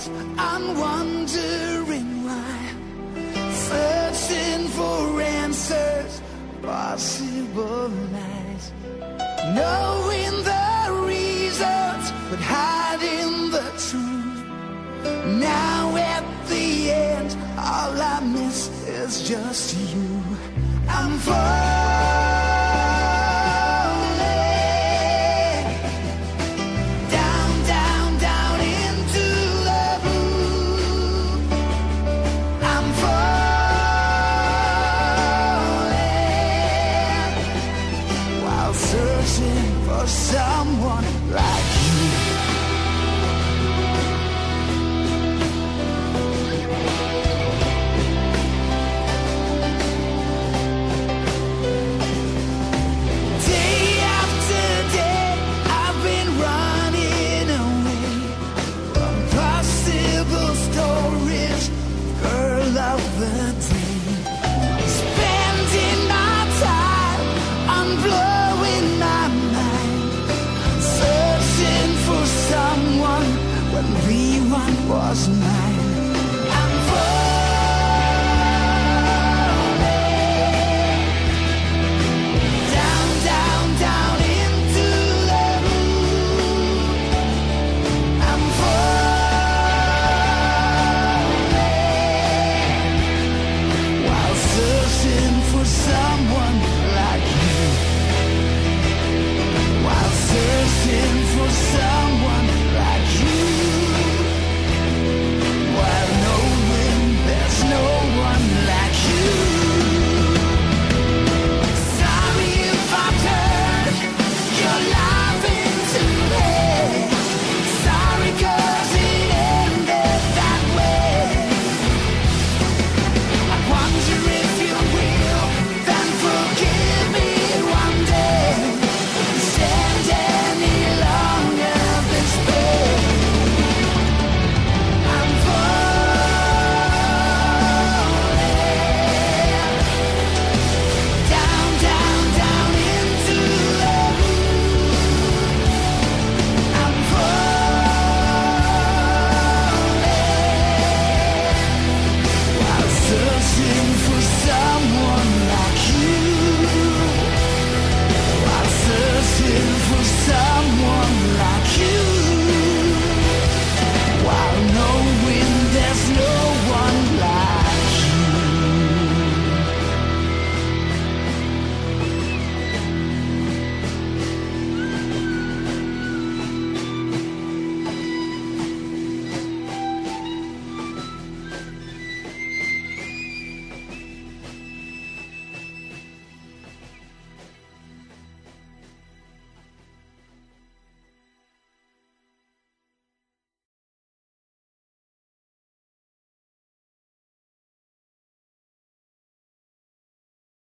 days, I'm wondering why, searching for answers, possible lies, knowing the reasons, but hiding the truth. Now at the end, all I miss is just you. I'm falling down, down, down into the blue. I'm falling while searching for someone like you. Was mine.